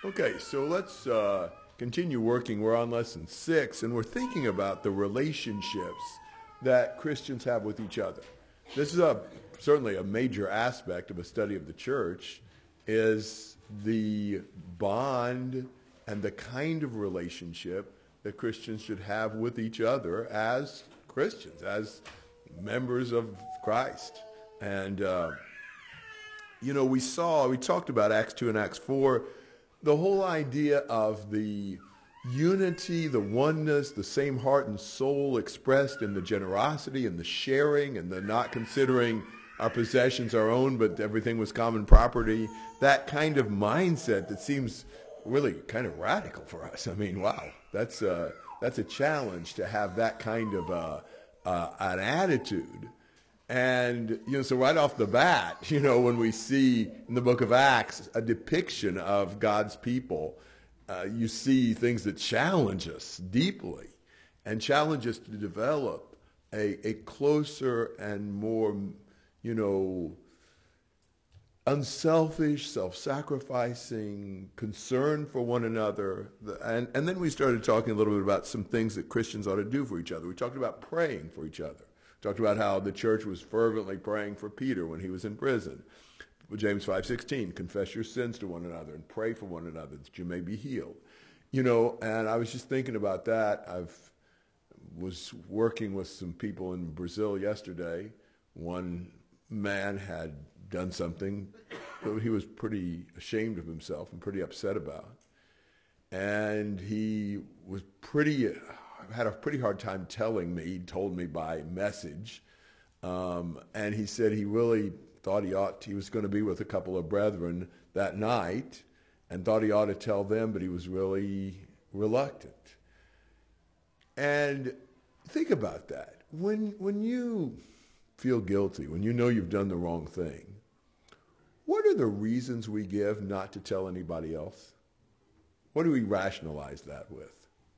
Okay, so let's continue working. We're on lesson 6, and we're thinking about the relationships that Christians have with each other. This is certainly a major aspect of a study of the church, is the bond and the kind of relationship that Christians should have with each other as Christians, as members of Christ. And, we talked about Acts 2 and Acts 4, the whole idea of the unity, the oneness, the same heart and soul expressed in the generosity and the sharing and the not considering our possessions our own, but everything was common property. That kind of mindset that seems really kind of radical for us. I mean, wow, that's a challenge to have that kind of an attitude. And, so right off the bat, when we see in the book of Acts a depiction of God's people, you see things that challenge us deeply and challenge us to develop a closer and more, unselfish, self-sacrificing concern for one another. And then we started talking a little bit about some things that Christians ought to do for each other. We talked about praying for each other. Talked about how the church was fervently praying for Peter when he was in prison. James 5:16, confess your sins to one another and pray for one another that you may be healed. And I was just thinking about that. I was working with some people in Brazil yesterday. One man had done something that he was pretty ashamed of himself and pretty upset about. And he was had a pretty hard time telling me. He told me by message. And he said he really thought he was going to be with a couple of brethren that night and thought he ought to tell them, but he was really reluctant. And think about that. When you feel guilty, when you know you've done the wrong thing, what are the reasons we give not to tell anybody else? What do we rationalize that with?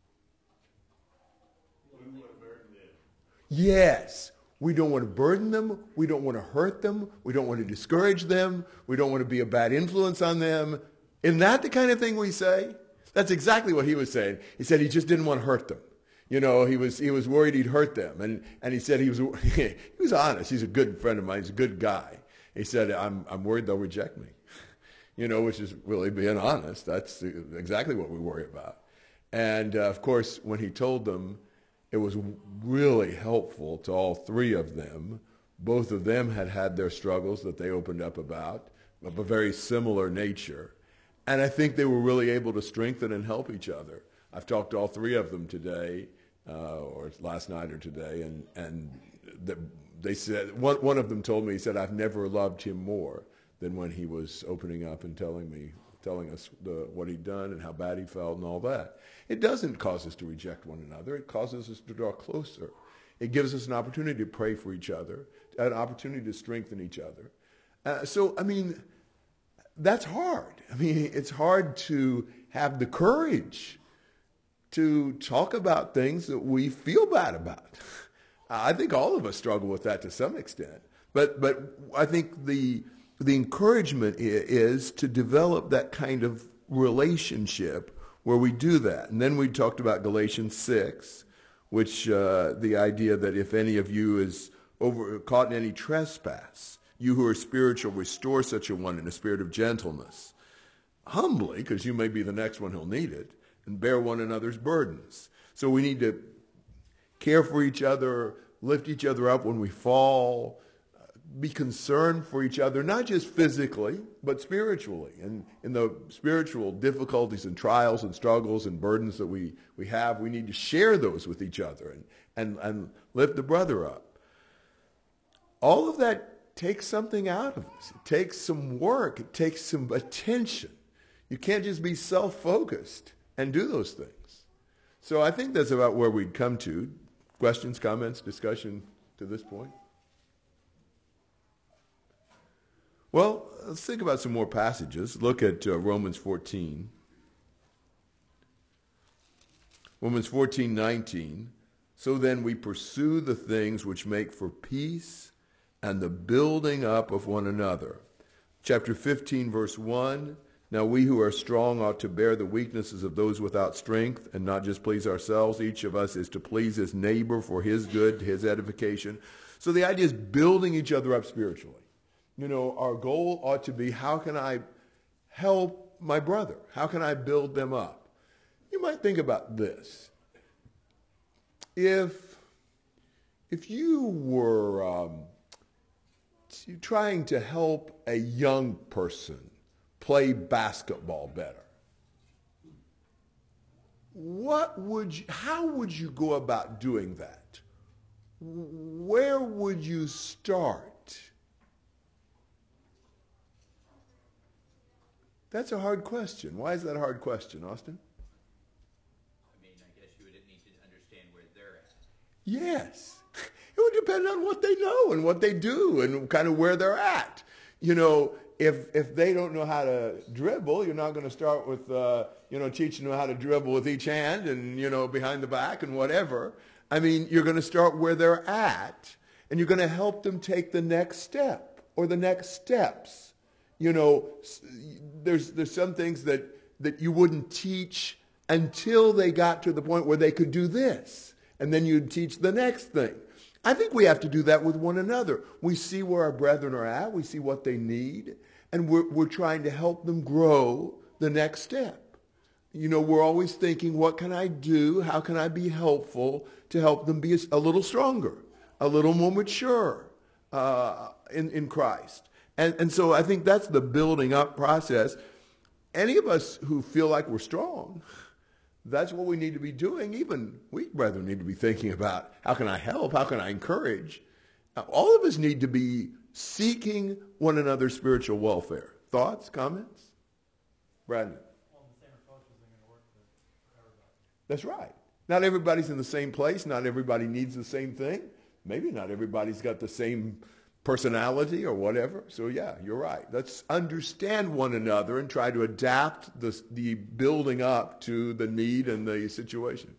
Yes, we don't want to burden them. We don't want to hurt them. We don't want to discourage them. We don't want to be a bad influence on them. Isn't that the kind of thing we say? That's exactly what he was saying. He said he just didn't want to hurt them. He was worried he'd hurt them. And he said he was honest. He's a good friend of mine. He's a good guy. He said, I'm worried they'll reject me. Which is really being honest. That's exactly what we worry about. And of course, when he told them, it was really helpful to all three of them. Both of them had their struggles that they opened up about, of a very similar nature. And I think they were really able to strengthen and help each other. I've talked to all three of them today, or last night or today, and they said, one of them told me, he said, I've never loved him more than when he was opening up and telling us what he'd done and how bad he felt and all that. It doesn't cause us to reject one another. It causes us to draw closer. It gives us an opportunity to pray for each other, an opportunity to strengthen each other. That's hard. It's hard to have the courage to talk about things that we feel bad about. I think all of us struggle with that to some extent. But I think the encouragement is to develop that kind of relationship where we do that. And then we talked about Galatians 6, which the idea that if any of you is caught in any trespass, you who are spiritual, restore such a one in a spirit of gentleness, humbly, because you may be the next one who'll need it, and bear one another's burdens. So we need to care for each other, lift each other up when we fall, be concerned for each other, not just physically, but spiritually. And in the spiritual difficulties and trials and struggles and burdens that we have, we need to share those with each other and lift the brother up. All of that takes something out of us. It takes some work. It takes some attention. You can't just be self-focused and do those things. So I think that's about where we'd come to. Questions, comments, discussion to this point? Well, let's think about some more passages. Look at Romans 14. Romans 14:19. So then we pursue the things which make for peace and the building up of one another. Chapter 15, verse 1. Now we who are strong ought to bear the weaknesses of those without strength and not just please ourselves. Each of us is to please his neighbor for his good, his edification. So the idea is building each other up spiritually. Our goal ought to be, how can I help my brother? How can I build them up? You might think about this. If you were trying to help a young person play basketball better, how would you go about doing that? Where would you start? That's a hard question. Why is that a hard question, Austin? I guess you would need to understand where they're at. Yes. It would depend on what they know and what they do and kind of where they're at. If they don't know how to dribble, you're not going to start with, teaching them how to dribble with each hand and, behind the back and whatever. You're going to start where they're at, and you're going to help them take the next step or the next steps. There's some things that you wouldn't teach until they got to the point where they could do this. And then you'd teach the next thing. I think we have to do that with one another. We see where our brethren are at. We see what they need. And we're trying to help them grow the next step. We're always thinking, what can I do? How can I be helpful to help them be a little stronger, a little more mature in Christ? And so I think that's the building up process. Any of us who feel like we're strong, that's what we need to be doing. Even weak brethren need to be thinking about, how can I help? How can I encourage? All of us need to be seeking one another's spiritual welfare. Thoughts, comments? Brandon? Well, the same approach isn't going to work for everybody. That's right. Not everybody's in the same place. Not everybody needs the same thing. Maybe not everybody's got the same personality or whatever. So yeah, you're right. Let's understand one another and try to adapt the building up to the need and the situation.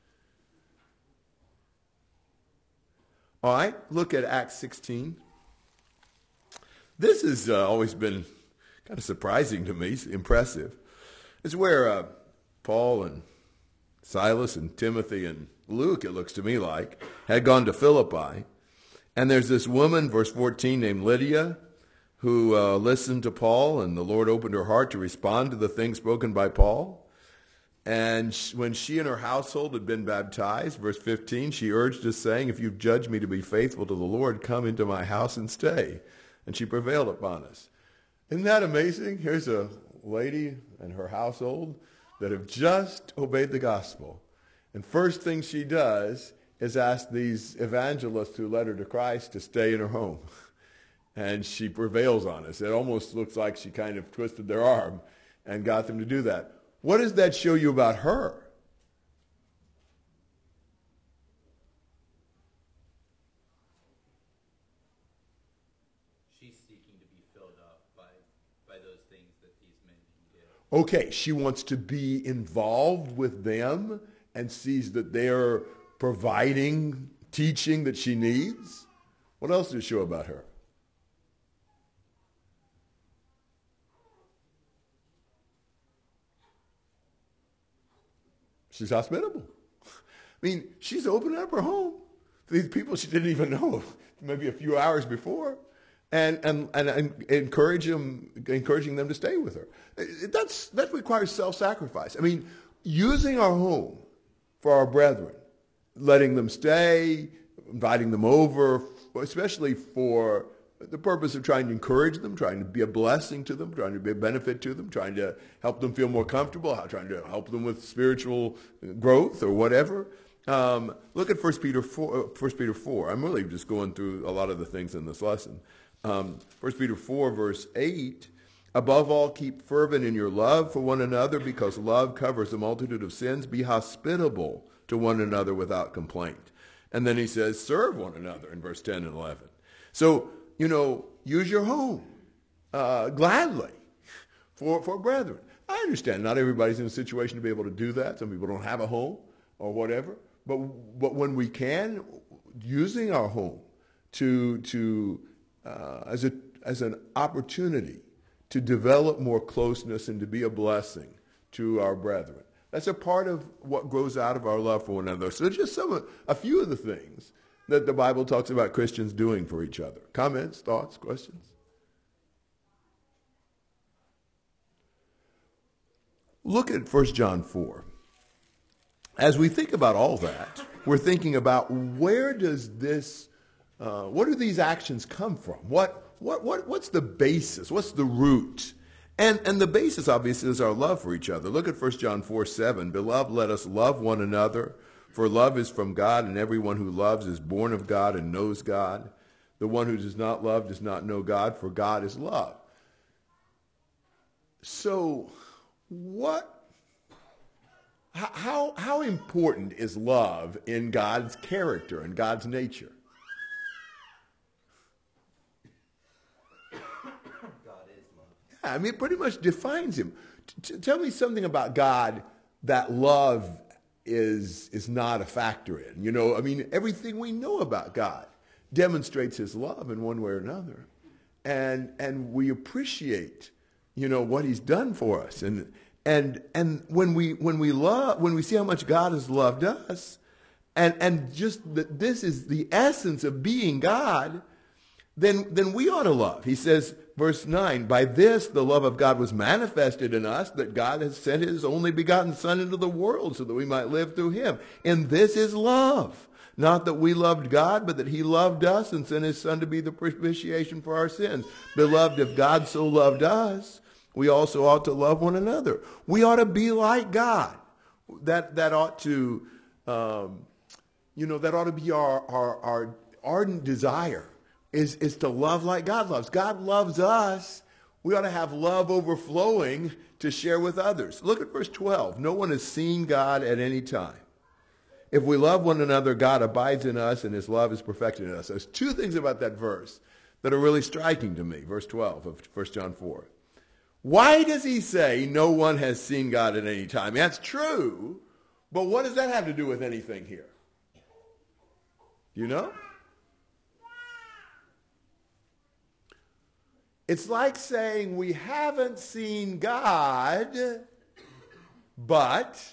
All right, look at Acts 16. This has always been kind of surprising to me, impressive. It's where Paul and Silas and Timothy and Luke, it looks to me like, had gone to Philippi. And there's this woman, verse 14, named Lydia, who listened to Paul, and the Lord opened her heart to respond to the things spoken by Paul. And when she and her household had been baptized, verse 15, she urged us, saying, if you've judged me to be faithful to the Lord, come into my house and stay. And she prevailed upon us. Isn't that amazing? Here's a lady and her household that have just obeyed the gospel. And first thing she does is ask these evangelists who led her to Christ to stay in her home. And she prevails on us. It almost looks like she kind of twisted their arm and got them to do that. What does that show you about her? She's seeking to be filled up by those things that these men can give. Okay, she wants to be involved with them and sees that they're providing teaching that she needs. What else does it show about her? She's hospitable. She's opening up her home to these people she didn't even know maybe a few hours before, and encouraging them to stay with her. That requires self-sacrifice. Using our home for our brethren, letting them stay, inviting them over, especially for the purpose of trying to encourage them, trying to be a blessing to them, trying to be a benefit to them, trying to help them feel more comfortable, trying to help them with spiritual growth or whatever. Look at 1 Peter 4. I'm really just going through a lot of the things in this lesson. 1 Peter 4, verse 8, above all, keep fervent in your love for one another, because love covers a multitude of sins. Be hospitable to one another without complaint. And then he says, serve one another in verse 10 and 11. So, use your home gladly for brethren. I understand not everybody's in a situation to be able to do that. Some people don't have a home or whatever. But when we can, using our home as an opportunity to develop more closeness and to be a blessing to our brethren. That's a part of what grows out of our love for one another. So just a few of the things that the Bible talks about Christians doing for each other. Comments, thoughts, questions? Look at 1 John 4. As we think about all that, we're thinking about where does this, what do these actions come from? What's the basis? What's the root? And the basis, obviously, is our love for each other. Look at 1 John 4:7. Beloved, let us love one another, for love is from God, and everyone who loves is born of God and knows God. The one who does not love does not know God, for God is love. So, how important is love in God's character and God's nature? I mean, it pretty much defines him. Tell me something about God that love is not a factor in. You know, I mean, everything we know about God demonstrates his love in one way or another. And we appreciate, you know, what he's done for us. And when we see how much God has loved us, and just that this is the essence of being God, then we ought to love. He says, verse 9, by this the love of God was manifested in us, that God has sent his only begotten Son into the world so that we might live through him. And this is love. Not that we loved God, but that he loved us and sent his Son to be the propitiation for our sins. Beloved, if God so loved us, we also ought to love one another. We ought to be like God. That ought to, that ought to be our ardent desire. Is to love like God loves. God loves us. We ought to have love overflowing to share with others. Look at verse 12. No one has seen God at any time. If we love one another, God abides in us and his love is perfected in us. There's two things about that verse that are really striking to me. Verse 12 of 1 John 4. Why does he say no one has seen God at any time? That's true, but what does that have to do with anything here? You know? It's like saying we haven't seen God, but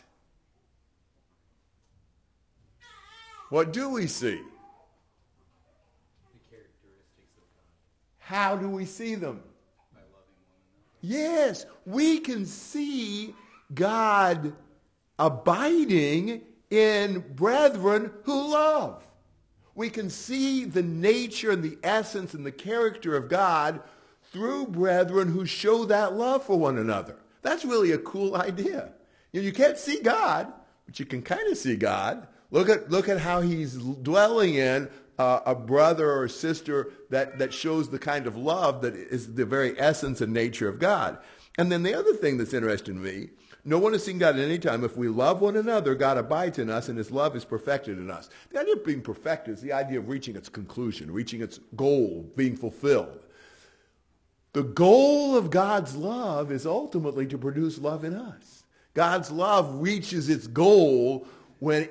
what do we see? The characteristics of God. How do we see them? By loving one another. Yes, we can see God abiding in brethren who love. We can see the nature and the essence and the character of God through brethren who show that love for one another. That's really a cool idea. You can't see God, but you can kind of see God. Look at how he's dwelling in a brother or sister that shows the kind of love that is the very essence and nature of God. And then the other thing that's interesting to me, no one has seen God at any time. If we love one another, God abides in us and his love is perfected in us. The idea of being perfected is the idea of reaching its conclusion, reaching its goal, being fulfilled. The goal of God's love is ultimately to produce love in us. God's love reaches its goal when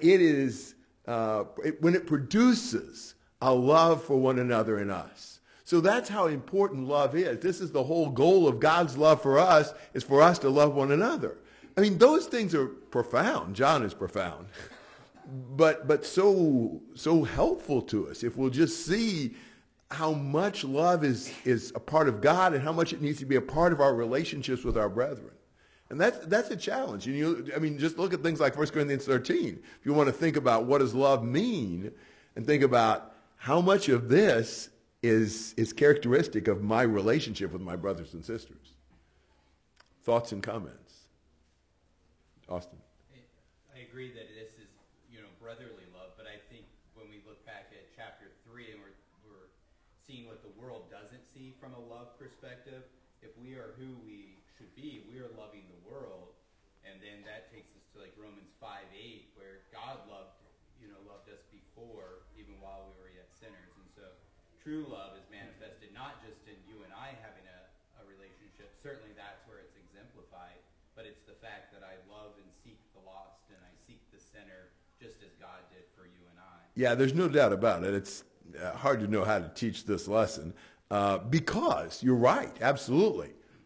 it produces a love for one another in us. So that's how important love is. This is the whole goal of God's love for us, is for us to love one another. I mean, those things are profound. John is profound. But so helpful to us if we'll just see how much love is a part of God and how much it needs to be a part of our relationships with our brethren. And that's a challenge. Just look at things like 1 Corinthians 13. If you want to think about what does love mean and think about how much of this is characteristic of my relationship with my brothers and sisters. Thoughts and comments? Austin. I agree that this is, brotherly love, but I think when we look back at chapter 3 and we're seeing what the world doesn't see from a love perspective, if we are who we should be, we are loving the world, and then that takes us to like Romans 5:8, where God loved us before, even while we were yet sinners. And so true love is manifested not just in you and I having a relationship, certainly that's where it's exemplified, but it's the fact that I love and seek the lost and I seek the sinner just as God did for you and I. Yeah, there's no doubt about it. It's hard to know how to teach this lesson because you're right, absolutely.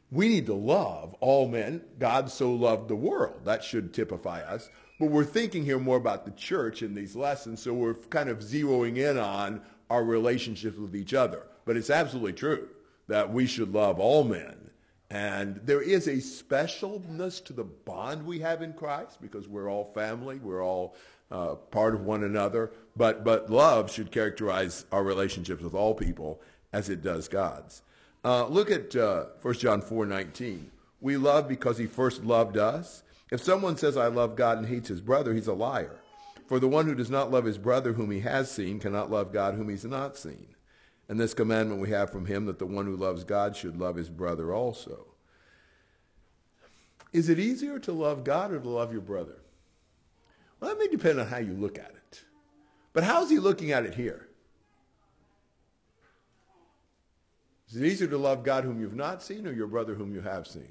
We need to love all men. God so loved the world. That should typify us. But we're thinking here more about the church in these lessons, so we're kind of zeroing in on our relationships with each other. But it's absolutely true that we should love all men. And there is a specialness to the bond we have in Christ because we're all family. We're all part of one another. But love should characterize our relationships with all people as it does God's. Look at 1 John 4:19. We love because he first loved us. If someone says, I love God and hates his brother, he's a liar. For the one who does not love his brother whom he has seen cannot love God whom he's not seen. And this commandment we have from him, that the one who loves God should love his brother also. Is it easier to love God or to love your brother? Well, that may depend on how you look at it. But how is he looking at it here? Is it easier to love God whom you've not seen or your brother whom you have seen?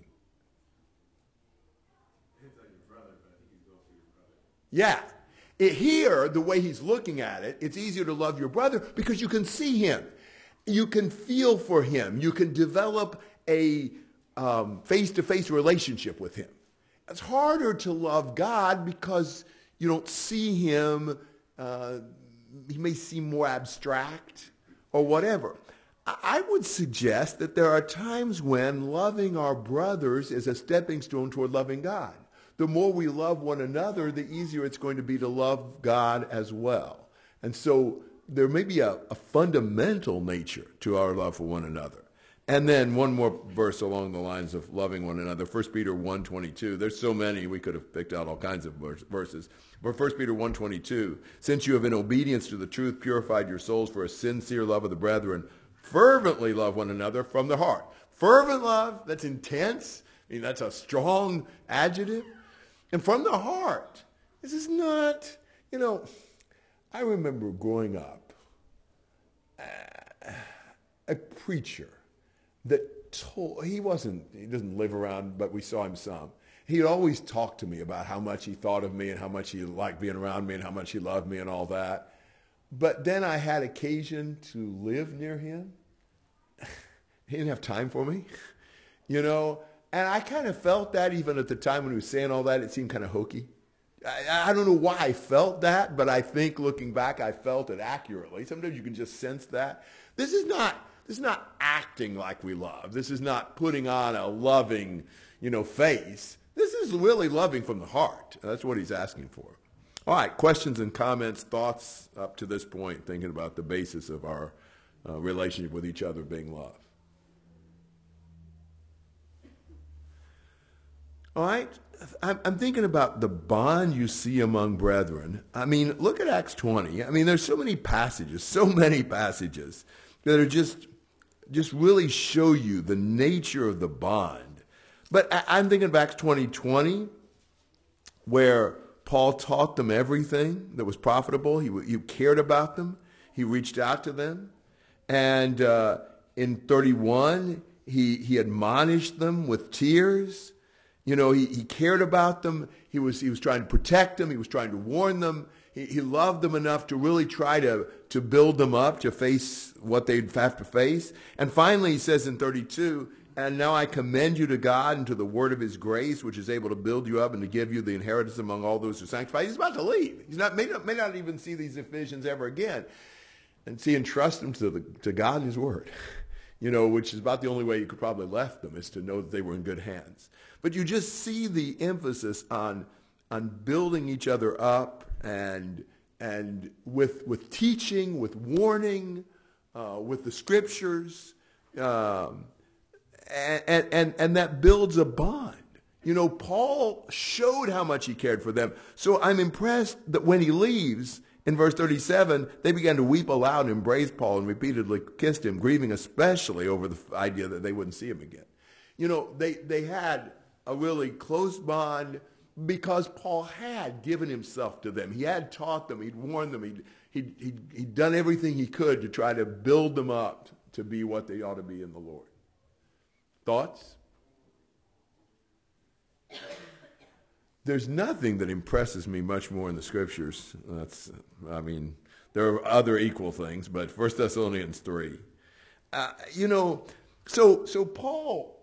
It's like your brother, but I think he's also your brother. Yeah. Here, the way he's looking at it, it's easier to love your brother because you can see him. You can feel for him. You can develop a face-to-face relationship with him. It's harder to love God because you don't see him. He may seem more abstract or whatever. I would suggest that there are times when loving our brothers is a stepping stone toward loving God. The more we love one another, the easier it's going to be to love God as well. And so there may be a fundamental nature to our love for one another. And then one more verse along the lines of loving one another, 1 Peter 1:22. There's so many, we could have picked out all kinds of verses. But 1 Peter 1:22, since you have in obedience to the truth purified your souls for a sincere love of the brethren, fervently love one another from the heart. Fervent love, that's intense. I mean, that's a strong adjective. And from the heart. This is not, I remember growing up, a preacher that he doesn't live around, but we saw him some. He'd always talk to me about how much he thought of me and how much he liked being around me and how much he loved me and all that. But then I had occasion to live near him. He didn't have time for me, and I kind of felt that even at the time when he was saying all that, it seemed kind of hokey. I don't know why I felt that, but I think looking back, I felt it accurately. Sometimes you can just sense that. This is not acting like we love. This is not putting on a loving, face. This is really loving from the heart. That's what he's asking for. All right, questions and comments, thoughts up to this point, thinking about the basis of our relationship with each other being love. All right, I'm thinking about the bond you see among brethren. I mean, look at Acts 20. I mean, there's so many passages that are just really show you the nature of the bond. But I'm thinking of Acts 20:20, where Paul taught them everything that was profitable. He cared about them. He reached out to them. And in 31, he admonished them with tears. He cared about them. He was trying to protect them. He was trying to warn them. He loved them enough to really try to build them up to face what they'd have to face. And finally, he says in 32, and now I commend you to God and to the word of his grace, which is able to build you up and to give you the inheritance among all those who are sanctified. He's about to leave. May not even see these Ephesians ever again. And entrust them to God and his word, which is about the only way you could probably left them, is to know that they were in good hands. But you just see the emphasis on building each other up and with teaching, with warning, with the scriptures, and that builds a bond. Paul showed how much he cared for them. So I'm impressed that when he leaves, in verse 37, they began to weep aloud and embrace Paul and repeatedly kissed him, grieving especially over the idea that they wouldn't see him again. They had a really close bond because Paul had given himself to them. He had taught them. He'd warned them. He'd done everything he could to try to build them up to be what they ought to be in the Lord. Thoughts? There's nothing that impresses me much more in the scriptures. There are other equal things, but 1 Thessalonians 3. So Paul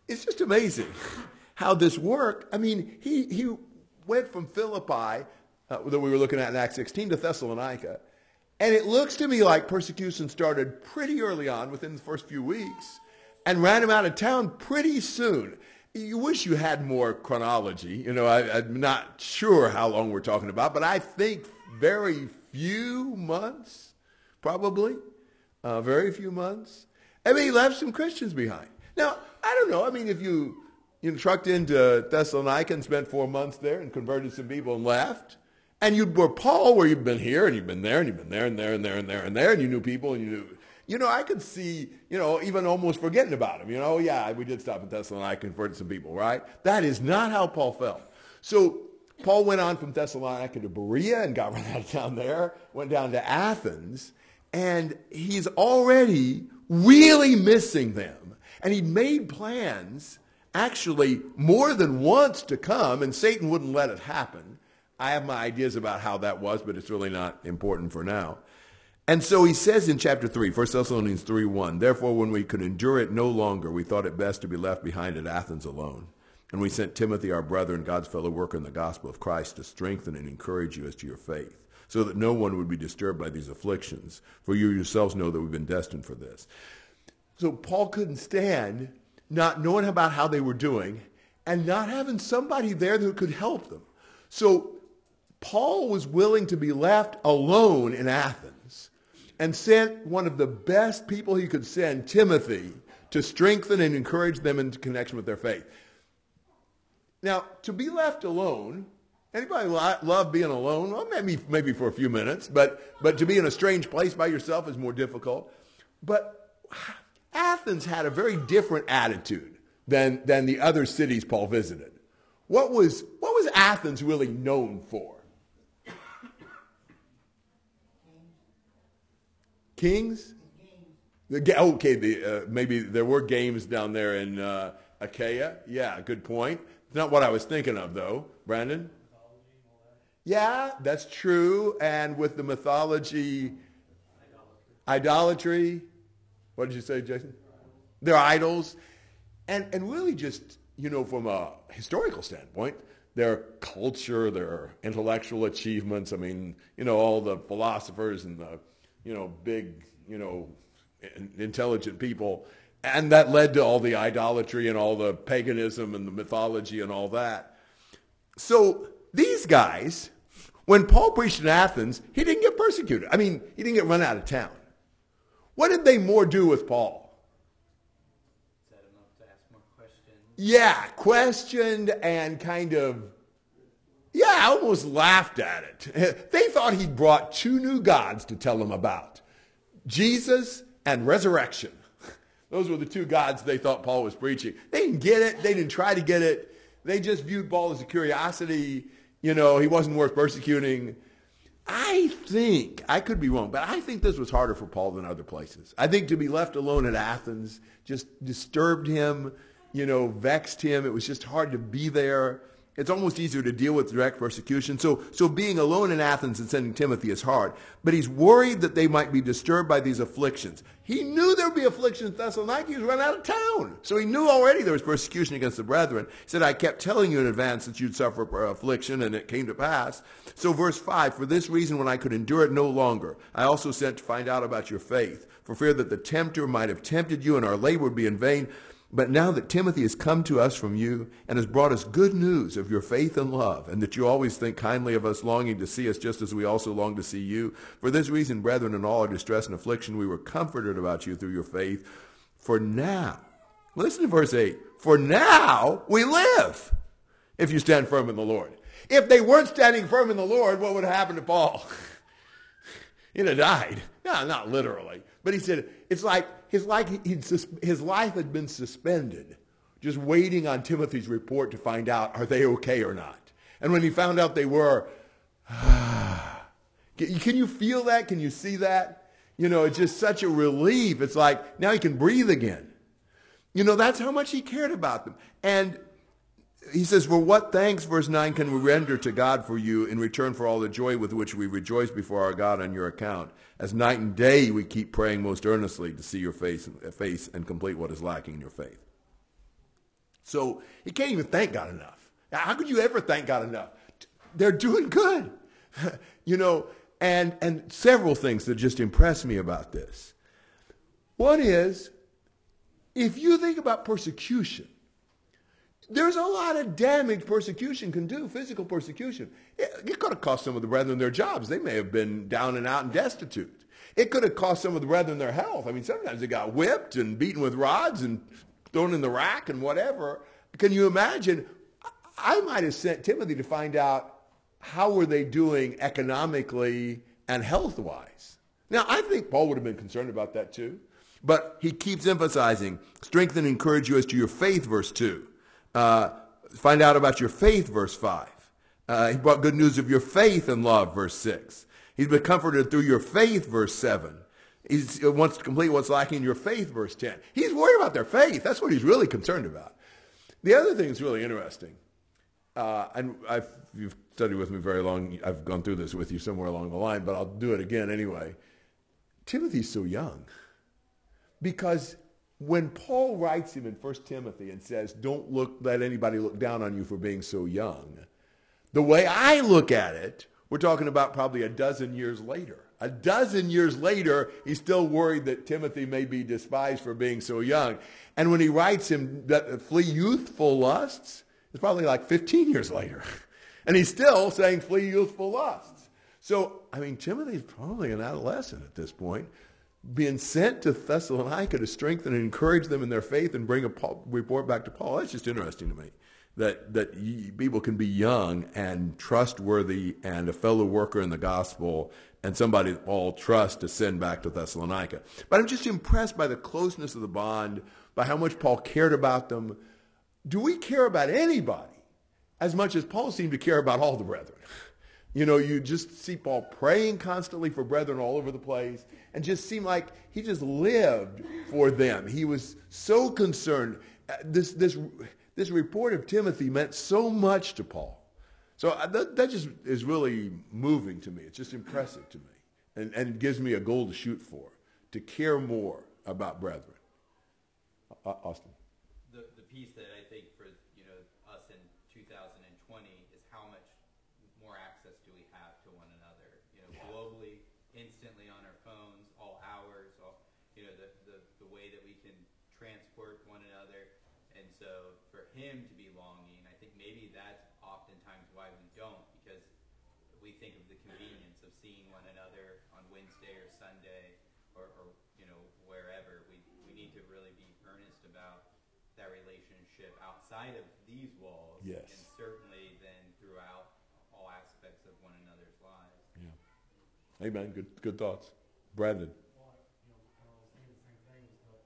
it's just amazing how this worked. I mean, he went from Philippi, that we were looking at in Acts 16, to Thessalonica. And it looks to me like persecution started pretty early on, within the first few weeks, and ran him out of town pretty soon. You wish you had more chronology. You know, I'm not sure how long we're talking about, but I think very few months, probably. Very few months. I mean, he left some Christians behind. Now, I don't know. I mean, if you trucked into Thessalonica and spent 4 months there and converted some people and left, and you were Paul, where you've been here and you've been there and you've been there and there and there and there and there, and you knew people and you knew, I could see, even almost forgetting about him. Yeah, we did stop in Thessalonica and converted some people, right? That is not how Paul felt. So Paul went on from Thessalonica to Berea and got run out of town there, went down to Athens, and he's already really missing them. And he made plans, actually, more than once to come, and Satan wouldn't let it happen. I have my ideas about how that was, but it's really not important for now. And so he says in chapter 3, 1 Thessalonians 3:1, therefore when we could endure it no longer, we thought it best to be left behind at Athens alone. And we sent Timothy, our brother and God's fellow worker in the gospel of Christ, to strengthen and encourage you as to your faith, so that no one would be disturbed by these afflictions. For you yourselves know that we've been destined for this. So Paul couldn't stand not knowing about how they were doing and not having somebody there who could help them. So Paul was willing to be left alone in Athens and sent one of the best people he could send, Timothy, to strengthen and encourage them in connection with their faith. Now, to be left alone, anybody love being alone? Well, maybe for a few minutes, but to be in a strange place by yourself is more difficult. But Athens had a very different attitude than the other cities Paul visited. What was Athens really known for? Kings? Okay, maybe there were games down there in Achaia. Yeah, good point. It's not what I was thinking of, though. Brandon? Yeah, that's true. And with the mythology, idolatry. What did you say, Jason? They're idols. And really just, from a historical standpoint, their culture, their intellectual achievements. I mean, all the philosophers and the, big, intelligent people. And that led to all the idolatry and all the paganism and the mythology and all that. So these guys, when Paul preached in Athens, he didn't get persecuted. I mean, he didn't get run out of town. What did they more do with Paul? Set him up to ask more questions. Yeah, questioned and kind of, almost laughed at it. They thought he brought two new gods to tell them about. Jesus and resurrection. Those were the two gods they thought Paul was preaching. They didn't get it. They didn't try to get it. They just viewed Paul as a curiosity. He wasn't worth persecuting. I think, I could be wrong, but I think this was harder for Paul than other places. I think to be left alone at Athens just disturbed him, vexed him. It was just hard to be there. It's almost easier to deal with direct persecution. So being alone in Athens and sending Timothy is hard. But he's worried that they might be disturbed by these afflictions. He knew there would be affliction in Thessalonica. He was run out of town. So he knew already there was persecution against the brethren. He said, I kept telling you in advance that you'd suffer affliction, and it came to pass. So verse 5, for this reason, when I could endure it no longer, I also sent to find out about your faith, for fear that the tempter might have tempted you and our labor would be in vain. But now that Timothy has come to us from you and has brought us good news of your faith and love, and that you always think kindly of us, longing to see us just as we also long to see you, for this reason, brethren, in all our distress and affliction, we were comforted about you through your faith. For now, listen to verse 8, for now we live if you stand firm in the Lord. If they weren't standing firm in the Lord, what would have happened to Paul? He'd have died. No, not literally. But he said, it's like his life had been suspended, just waiting on Timothy's report to find out, are they okay or not? And when he found out they were, can you feel that? Can you see that? It's just such a relief. It's like, now he can breathe again. That's how much he cared about them. And he says, for what thanks, verse 9, can we render to God for you in return for all the joy with which we rejoice before our God on your account? As night and day we keep praying most earnestly to see your face and complete what is lacking in your faith. So he can't even thank God enough. Now, how could you ever thank God enough? They're doing good. And several things that just impress me about this. One is, if you think about persecution, there's a lot of damage persecution can do, physical persecution. It could have cost some of the brethren their jobs. They may have been down and out and destitute. It could have cost some of the brethren their health. I mean, sometimes they got whipped and beaten with rods and thrown in the rack and whatever. Can you imagine? I might have sent Timothy to find out how were they doing economically and health-wise. Now, I think Paul would have been concerned about that too. But he keeps emphasizing, strengthen and encourage you as to your faith, verse 2. Find out about your faith, verse 5. He brought good news of your faith and love, verse 6. He's been comforted through your faith, verse 7. He wants to complete what's lacking in your faith, verse 10. He's worried about their faith. That's what he's really concerned about. The other thing that's really interesting, and you've studied with me very long. I've gone through this with you somewhere along the line, but I'll do it again anyway. Timothy's so young. Because when Paul writes him in 1 Timothy and says, don't let anybody look down on you for being so young, the way I look at it, we're talking about probably a dozen years later. A dozen years later, he's still worried that Timothy may be despised for being so young. And when he writes him that flee youthful lusts, it's probably like 15 years later. And he's still saying flee youthful lusts. So, I mean, Timothy's probably an adolescent at this point, being sent to Thessalonica to strengthen and encourage them in their faith and bring a report back to Paul. That's just interesting to me, that people can be young and trustworthy and a fellow worker in the gospel and somebody that Paul trusts to send back to Thessalonica. But I'm just impressed by the closeness of the bond, by how much Paul cared about them. Do we care about anybody as much as Paul seemed to care about all the brethren? You know, you just see Paul praying constantly for brethren all over the place and just seemed like he just lived for them. He was so concerned. This report of Timothy meant so much to Paul. So that just is really moving to me. It's just impressive to me and gives me a goal to shoot for, to care more about brethren. Austin. The piece that I think for us in 2020 is how much more access do we have to one another, globally, instantly on our phones, all hours, the way that we can transport one another. And so for him to be longing, I think maybe that's oftentimes why we don't, because we think of the convenience of seeing one another on Wednesday or Sunday or wherever. We need to really be earnest about that relationship outside of these walls. Yes. And certainly then throughout all aspects of one another's lives. Yeah. Amen. Good thoughts. Brandon. Well, I was thinking the same thing, but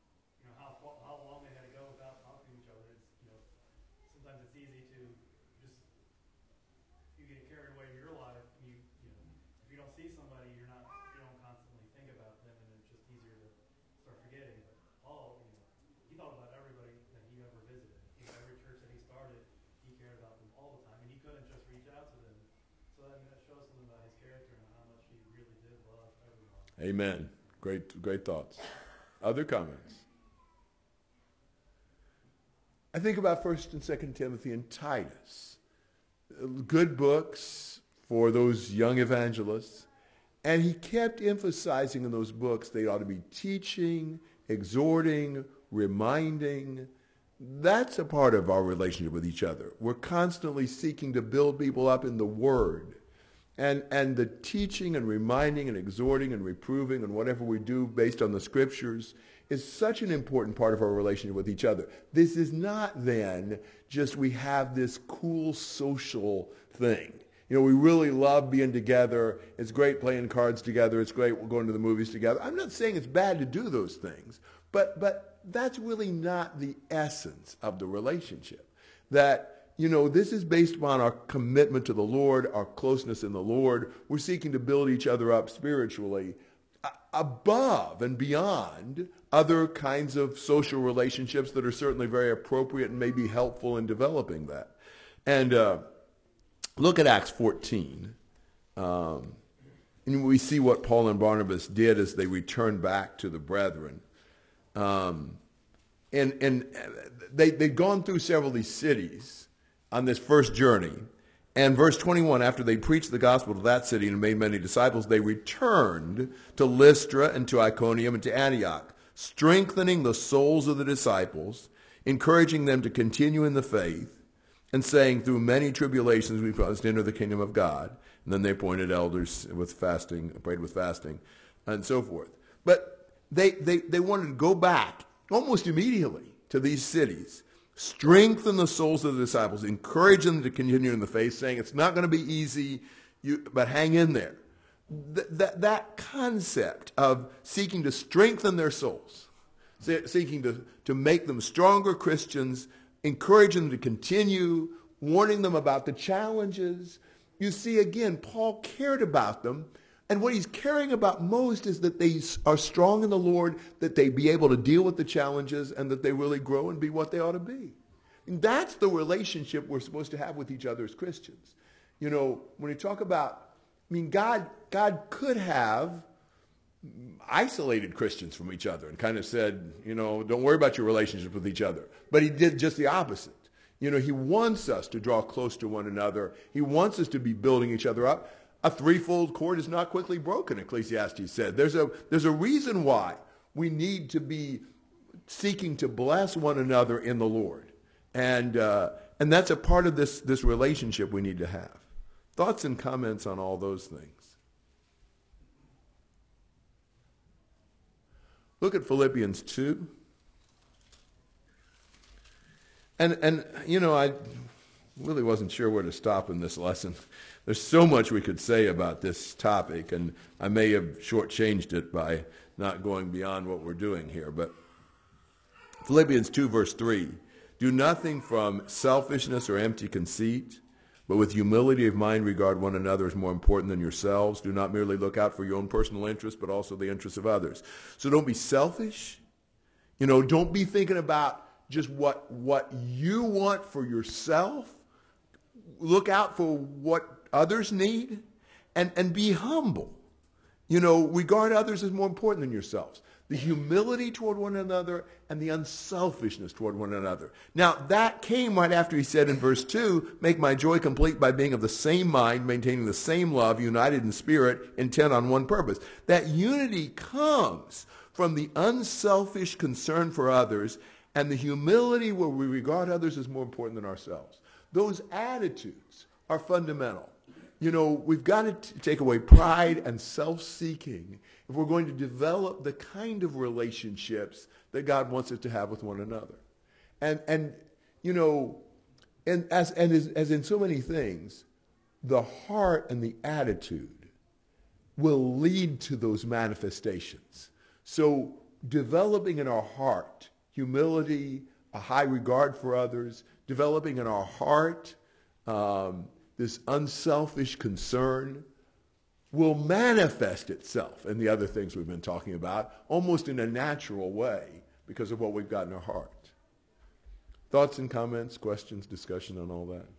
how long they had to go without talking to each other. It's sometimes it's easy to just you get carried away in your life. If you don't see somebody, you don't constantly think about them, and it's just easier to start forgetting. But Paul, he thought about everybody that he ever visited. Every church that he started, he cared about them all the time, and he couldn't just reach out to them. So that shows something about his character and how much he really did love everyone. Amen. Great thoughts. Other comments? I think about 1st and 2nd Timothy and Titus. Good books for those young evangelists. And he kept emphasizing in those books they ought to be teaching, exhorting, reminding. That's a part of our relationship with each other. We're constantly seeking to build people up in the Word. And the teaching and reminding and exhorting and reproving and whatever we do based on the Scriptures is such an important part of our relationship with each other. This is not then just we have this cool social thing. We really love being together. It's great playing cards together. It's great going to the movies together. I'm not saying it's bad to do those things, but that's really not the essence of the relationship. That this is based upon our commitment to the Lord, our closeness in the Lord. We're seeking to build each other up spiritually above and beyond other kinds of social relationships that are certainly very appropriate and may be helpful in developing that. And look at Acts 14. And we see what Paul and Barnabas did as they returned back to the brethren. and they'd gone through several of these cities on this first journey. And verse 21, after they preached the gospel to that city and made many disciples, they returned to Lystra and to Iconium and to Antioch, strengthening the souls of the disciples, encouraging them to continue in the faith, and saying, through many tribulations we must enter the kingdom of God. And then they appointed elders with fasting, prayed with fasting, and so forth. But they wanted to go back almost immediately to these cities, strengthen the souls of the disciples, encourage them to continue in the faith, saying it's not going to be easy, but hang in there. That concept of seeking to strengthen their souls, seeking to make them stronger Christians, encourage them to continue, warning them about the challenges. You see, again, Paul cared about them. And what he's caring about most is that they are strong in the Lord, that they be able to deal with the challenges, and that they really grow and be what they ought to be. And that's the relationship we're supposed to have with each other as Christians. You know, when you talk about, God could have isolated Christians from each other and kind of said, don't worry about your relationship with each other. But he did just the opposite. He wants us to draw close to one another. He wants us to be building each other up. A threefold cord is not quickly broken, Ecclesiastes said. There's a reason why we need to be seeking to bless one another in the Lord. And that's a part of this relationship we need to have. Thoughts and comments on all those things? Look at Philippians 2. And I really wasn't sure where to stop in this lesson. There's so much we could say about this topic, and I may have shortchanged it by not going beyond what we're doing here. But Philippians 2, verse 3, do nothing from selfishness or empty conceit, but with humility of mind regard one another as more important than yourselves. Do not merely look out for your own personal interests, but also the interests of others. So don't be selfish. Don't be thinking about just what you want for yourself. Look out for what others need, and be humble. Regard others as more important than yourselves. The humility toward one another and the unselfishness toward one another. Now, that came right after he said in verse 2, make my joy complete by being of the same mind, maintaining the same love, united in spirit, intent on one purpose. That unity comes from the unselfish concern for others and the humility where we regard others as more important than ourselves. Those attitudes are fundamental. We've got to take away pride and self-seeking if we're going to develop the kind of relationships that God wants us to have with one another. And as in so many things, the heart and the attitude will lead to those manifestations. So developing in our heart humility, a high regard for others, developing in our heart this unselfish concern will manifest itself in the other things we've been talking about, almost in a natural way because of what we've got in our heart. Thoughts and comments, questions, discussion on all that?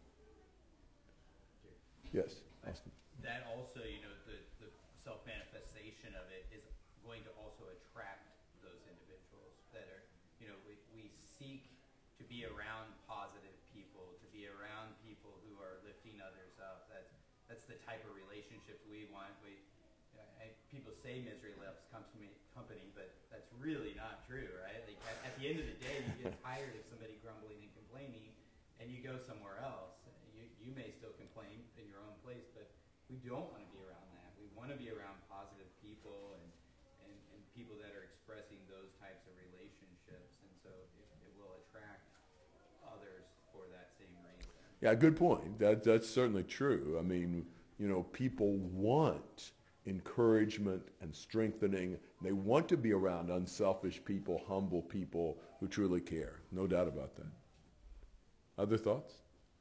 Yes, Austin. That also, the self-manifestation of it is going to also attract those individuals that are, we seek to be around positive people, to be around people who are lifting others up. That's the type of relationships we want. People say misery loves company, but that's really not true, right? Like at the end of the day, you get tired of somebody grumbling and complaining, and you go somewhere else. You may still complain in your own place, but we don't want to be around that. We want to be around positive people and people that are expressing those types of relationships, and so it will attract others for that same reason. Yeah, good point. That's certainly true. People want encouragement and strengthening. They want to be around unselfish people, humble people who truly care. No doubt about that. Other thoughts?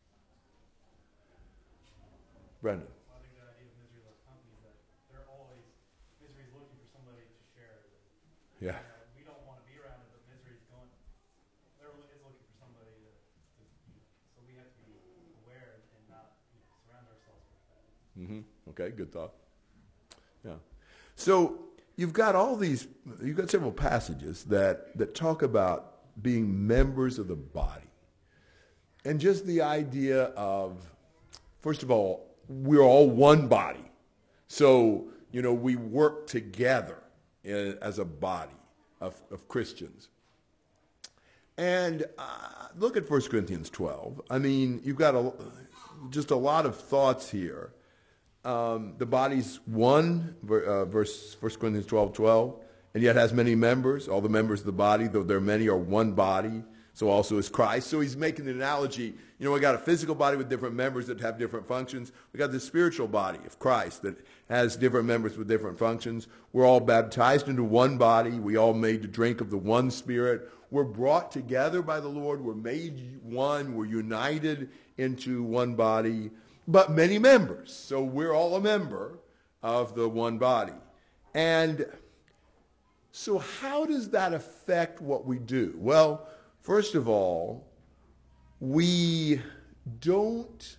Brendan. Well, I think the idea of misery loves company is that they're always, misery's looking for somebody to share it with. Yeah. We don't want to be around it, but misery's going, is looking for somebody to so we have to be aware and not surround ourselves with that. Mm-hmm. Okay, good thought. Yeah. So you've got several passages that talk about being members of the body. And just the idea of, first of all, we're all one body. So, we work together as a body of Christians. And look at 1 Corinthians 12. I mean, you've got just a lot of thoughts here. The body's one, verse 1 Corinthians 12, and yet has many members. All the members of the body, though there are many, are one body. So also is Christ. So he's making the analogy, we got a physical body with different members that have different functions. We got the spiritual body of Christ that has different members with different functions. We're all baptized into one body. We all made to drink of the one Spirit. We're brought together by the Lord. We're made one. We're united into one body, but many members. So we're all a member of the one body. And so how does that affect what we do? Well, first of all, we don't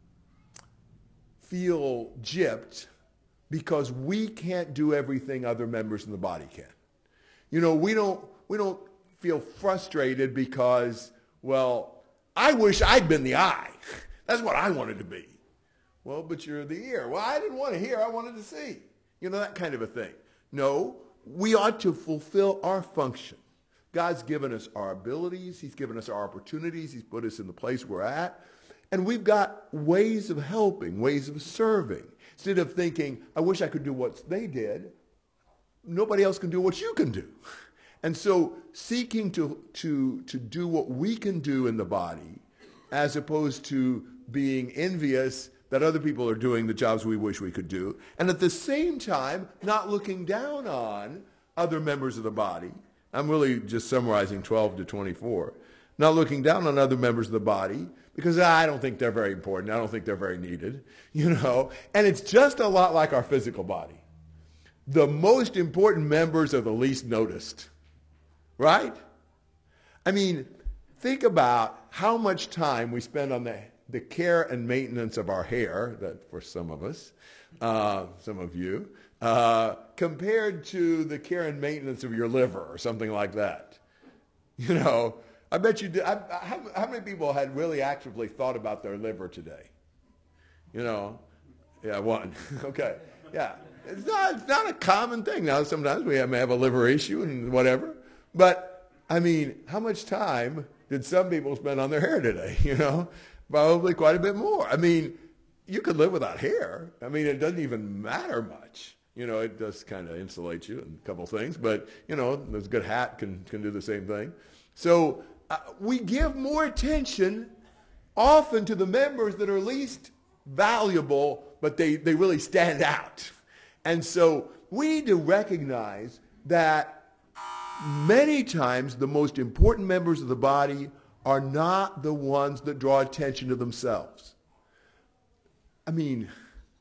feel gypped because we can't do everything other members in the body can. We don't feel frustrated because, well, I wish I'd been the eye. That's what I wanted to be. Well, but you're the ear. Well, I didn't want to hear. I wanted to see. That kind of a thing. No, we ought to fulfill our function. God's given us our abilities. He's given us our opportunities. He's put us in the place we're at. And we've got ways of helping, ways of serving. Instead of thinking, I wish I could do what they did, nobody else can do what you can do. And so seeking to do what we can do in the body, as opposed to being envious that other people are doing the jobs we wish we could do, and at the same time not looking down on other members of the body. I'm really just summarizing 12 to 24. Not looking down on other members of the body because I don't think they're very important. I don't think they're very needed, And it's just a lot like our physical body. The most important members are the least noticed, right? I mean, think about how much time we spend on the care and maintenance of our hair, that for some of us, some of you, compared to the care and maintenance of your liver or something like that. I bet you did. How many people had really actively thought about their liver today? Yeah, one. Okay, yeah. It's not a common thing. Now, sometimes we may have a liver issue and whatever. But, I mean, how much time did some people spend on their hair today? Probably quite a bit more. I mean, you could live without hair. I mean, it doesn't even matter much. It does kind of insulate you in a couple things, but, there's a good hat can do the same thing. So we give more attention often to the members that are least valuable, but they really stand out. And so we need to recognize that many times the most important members of the body are not the ones that draw attention to themselves. I mean,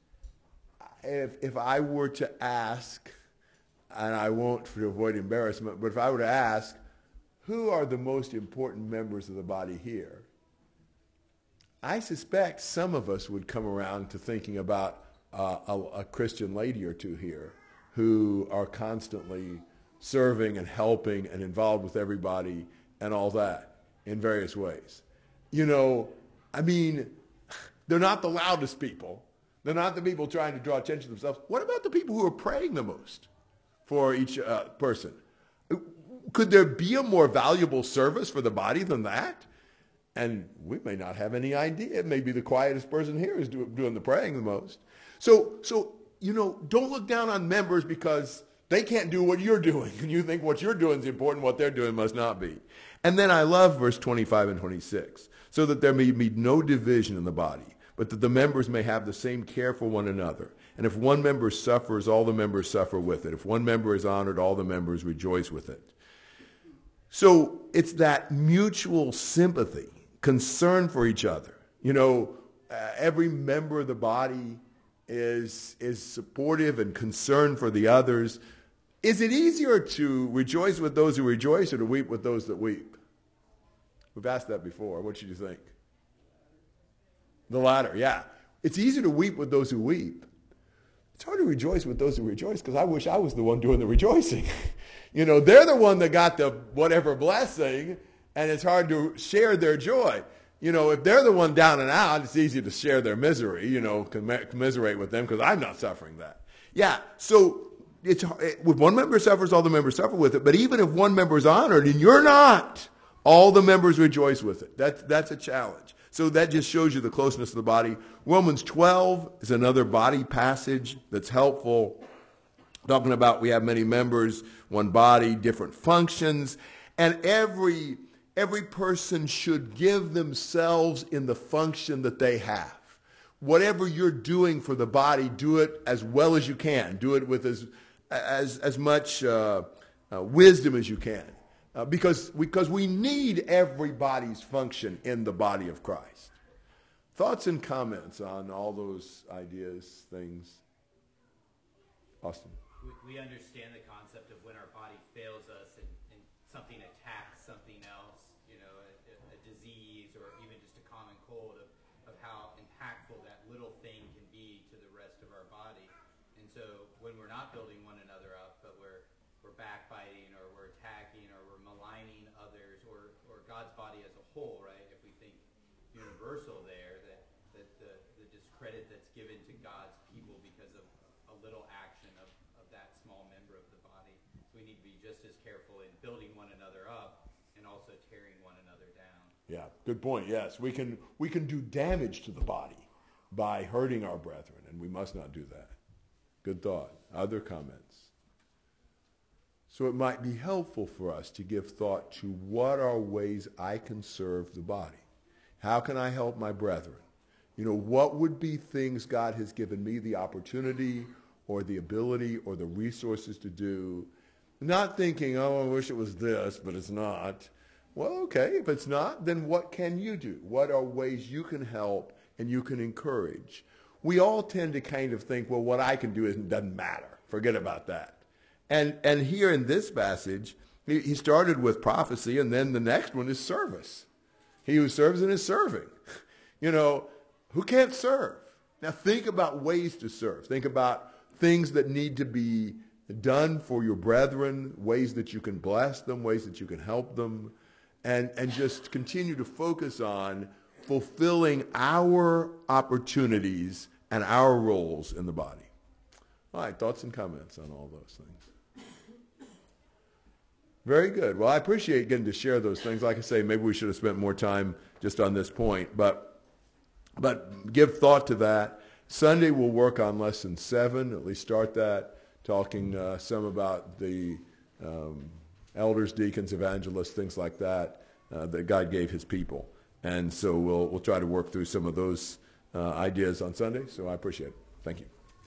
if I were to ask, and I won't to avoid embarrassment, but if I were to ask, who are the most important members of the body here? I suspect some of us would come around to thinking about a Christian lady or two here who are constantly serving and helping and involved with everybody and all that in various ways. I mean, they're not the loudest people. They're not the people trying to draw attention to themselves. What about the people who are praying the most for each person? Could there be a more valuable service for the body than that? And we may not have any idea. It may be the quietest person here is doing the praying the most. So don't look down on members because they can't do what you're doing. And you think what you're doing is important, what they're doing must not be. And then I love verse 25 and 26. So that there may be no division in the body, but that the members may have the same care for one another. And if one member suffers, all the members suffer with it. If one member is honored, all the members rejoice with it. So it's that mutual sympathy, concern for each other. Every member of the body is supportive and concerned for the others. Is it easier to rejoice with those who rejoice or to weep with those that weep? We've asked that before. What should you think? The latter, yeah. It's easier to weep with those who weep. It's hard to rejoice with those who rejoice because I wish I was the one doing the rejoicing. They're the one that got the whatever blessing, and it's hard to share their joy. If they're the one down and out, it's easy to share their misery, commiserate with them because I'm not suffering that. Yeah, so if one member suffers, all the members suffer with it. But even if one member is honored and you're not, all the members rejoice with it. That's a challenge. So that just shows you the closeness of the body. Romans 12 is another body passage that's helpful, talking about we have many members, one body, different functions, and every person should give themselves in the function that they have. Whatever you're doing for the body, do it as well as you can. Do it with as much wisdom as you can. Because we need everybody's function in the body of Christ. Thoughts and comments on all those ideas, things? Austin. We understand the concept of when our body fails us and something attacks something else, a disease or even just a common cold, of how impactful that little thing can be to the rest of our body. And so when we're not building one another up, but we're backbiting or we're attacking or we're maligning others or God's body as a whole, right? If we think universal there, that the discredit that's given to God's people because of a little action of that small member of the body. So we need to be just as careful in building one another up and also tearing one another down. Yeah, good point. Yes, we can do damage to the body by hurting our brethren, and we must not do that. Good thought. Other comments? So it might be helpful for us to give thought to what are ways I can serve the body. How can I help my brethren? What would be things God has given me the opportunity or the ability or the resources to do? Not thinking, I wish it was this, but it's not. Well, okay, if it's not, then what can you do? What are ways you can help and you can encourage? We all tend to kind of think, well, what I can do doesn't matter. Forget about that. And here in this passage, he started with prophecy, and then the next one is service. He who serves and is serving. Who can't serve? Now think about ways to serve. Think about things that need to be done for your brethren, ways that you can bless them, ways that you can help them, and just continue to focus on fulfilling our opportunities and our roles in the body. All right, thoughts and comments on all those things? Very good. Well, I appreciate getting to share those things. Like I say, maybe we should have spent more time just on this point, but give thought to that. Sunday we'll work on lesson 7, at least start that, talking some about the elders, deacons, evangelists, things like that, that God gave his people. And so we'll try to work through some of those ideas on Sunday. So I appreciate it. Thank you.